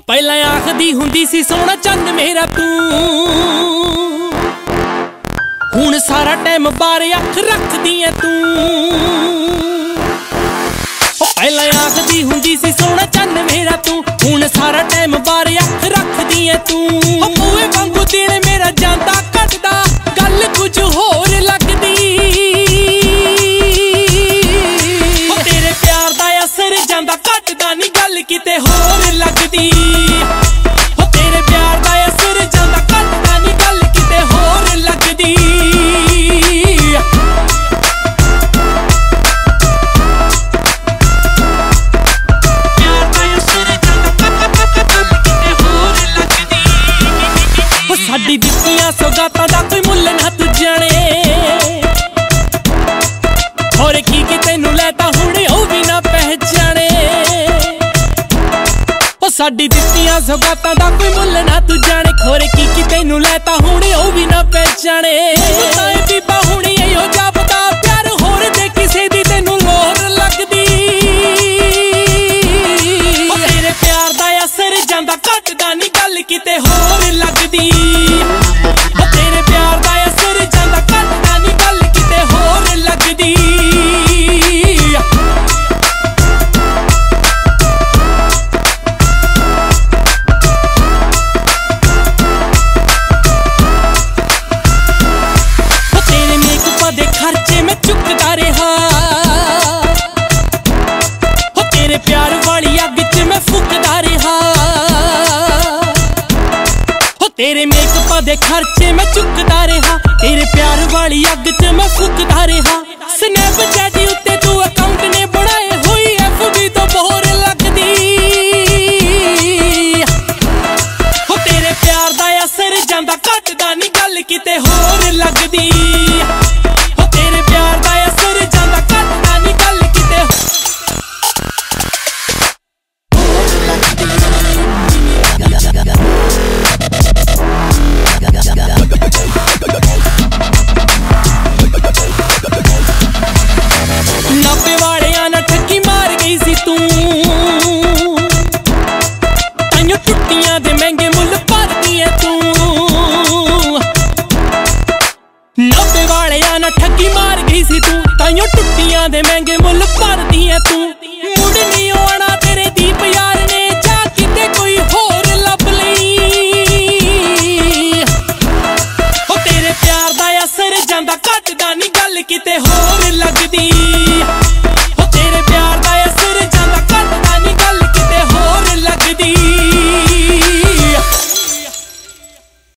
ਪਹਿਲਾਂ ਆਖਦੀ ਹੁੰਦੀ ਸੀ ਸੋਹਣਾ ਚੰਨ ਮੇਰਾ ਤੂੰ, ਹੁਣ ਸਾਰਾ ਟਾਈਮ ਬਾਰੇ ਅੱਖ ਰੱਖਦੀ ਐ ਤੂੰ। ਪਹਿਲਾਂ ਆਖਦੀ ਹੁੰਦੀ ਸੀ ਸੋਹਣਾ ਚੰਨ ਮੇਰਾ ਤੂੰ, ਹੁਣ ਸਾਰਾ ਟਾਈਮ ਬਾਰੇ ਅੱਖ ਰੱਖਦੀ ਐ ਤੂੰ। ਬੂਏ ਵਾਂਗੂ ਦਿਲ ਮੇਰਾ ਜਾਂਦਾ ਘਟਦਾ, ਗੱਲ ਕੁਝ ਹੋਰ ਲੱਗਦੀ। ਤੇਰੇ ਪਿਆਰ ਦਾ ਅਸਰ ਜਾਂਦਾ ਘਟਦਾ ਨੀ, ਗੱਲ ਕਿਤੇ ਹੋਰ ਲੱਗਦੀ। ਤੇਰੇ ਪਿਆਰ ਦਾ ਅਸਰ ਜਾਂਦਾ ਘਟਦਾ ਨੀ, ਗੱਲ ਕਿਤੇ ਹੋਰ ਲੱਗਦੀ। ਸਾਡੀ ਦਿੱਤੀਆਂ ਸੌਗਾਤਾਂ ਦਾ ਕੋਈ ਮੁੱਲ ਨਾ ਤੂੰ ਜਾਣੇ, ਹੋਰ ਕੀ ਕਿ ਤੈਨੂੰ ਲੈ ਤਾਂ ਹੁਣ ਉਹ ਵੀ ਨਾ ਪਹਿਚਾਣੇ। ਸਾਡੀ ਦਿੱਤੀਆਂ ਸੌਗਾਤਾਂ ਦਾ ਕੋਈ ਮੁੱਲ ਨਾ ਤੂੰ ਜਾਣੇ, ਖੋਰੇ ਕੀ ਤੈਨੂੰ ਲੈ ਤਾਂ ਹੁਣ ਉਹ ਵੀ ਨਾ ਪਹਿਚਾਣੇ। ਬੀਬਾ ਹੁਣੀ ਇਹੋ ਜਾਪਦਾ ਪਿਆਰ ਹੋਰ ਦੇ ਕਿਸੇ ਦੀ ਤੈਨੂੰ ਲੋੜ ਲੱਗਦੀ। ਤੇਰੇ ਪਿਆਰ ਦਾ ਅਸਰ ਜਾਂਦਾ ਘਟਦਾ ਨੀ, ਗੱਲ ਕਿਤੇ ਹੋਰ ਲੱਗਦੀ। ਤੇਰੇ ਪਿਆਰ ਦਾ ਅਸਰ ਜਾਂਦਾ ਘਟਦਾ ਨੀ, ਗੱਲ ਕਿਤੇ ਹੋਰ ਲੱਗਦੀ। ਤੇਰੇ ਮੇਕਅਪ ਦੇ ਖਰਚੇ ਮੈਂ ਚੁੱਕਦਾ ਰਿਹਾ, ਤੇਰੇ ਪਿਆਰ ਵਾਲੀ ਅੱਗ 'ਚ ਮੈਂ ਫੁੱਕਦਾ ਰਿਹਾ। ਤੇਰੇ ਮੇਕਅਪ ਦੇ ਖਰਚੇ ਮੈਂ ਚੁੱਕਦਾ ਰਿਹਾ, ਤੇਰੇ ਪਿਆਰ ਵਾਲੀ ਅੱਗ 'ਚ ਮੈਂ ਫੁੱਕਦਾ ਰਿਹਾ। ਸਨੈਪਚੈਟ ਉੱਤੇ ਤੂੰ ਅਕਾਊਂਟ ਨੇ ਬਣਾਏ ਹੋਈ, FB ਤੋਂ ਬੋਰ ਲੱਗਦੀ। ਤੇਰੇ ਪਿਆਰ ਦਾ ਅਸਰ ਜਾਂਦਾ ਘਟਦਾ ਨੀ, ਗੱਲ ਕਿਤੇ ਹੋਰ ਲੱਗਦੀ। ਤੇਰੇ ਪਿਆਰ ਦਾ ਅਸਰ ਜਾਂਦਾ ਘਟਦਾ ਨੀ, ਗੱਲ ਕਿਤੇ ਨਾਭੇ ਵਾਲਿਆਂ ਨਾਲ ਠੱਗੀ ਮਾਰ ਗਈ ਸੀ ਤੂੰ, ਤਾਈਓ ਟੁੱਟੀਆਂ ਦੇ ਮਹਿੰਗੇ ਮੁੱਲ ਭਰਦੀ ਐ ਤੂੰ। ਨਾਭੇ ਵਾਲਿਆਂ ਨਾਲ ਠੱਗੀ ਮਾਰ ਗਈ ਸੀ ਤੂੰ, ਤਾਈਓ ਟੁੱਟੀਆਂ ਦੇ ਮਹਿੰਗੇ ਮੁੱਲ ਭਰਦੀ ਐ ਤੂੰ।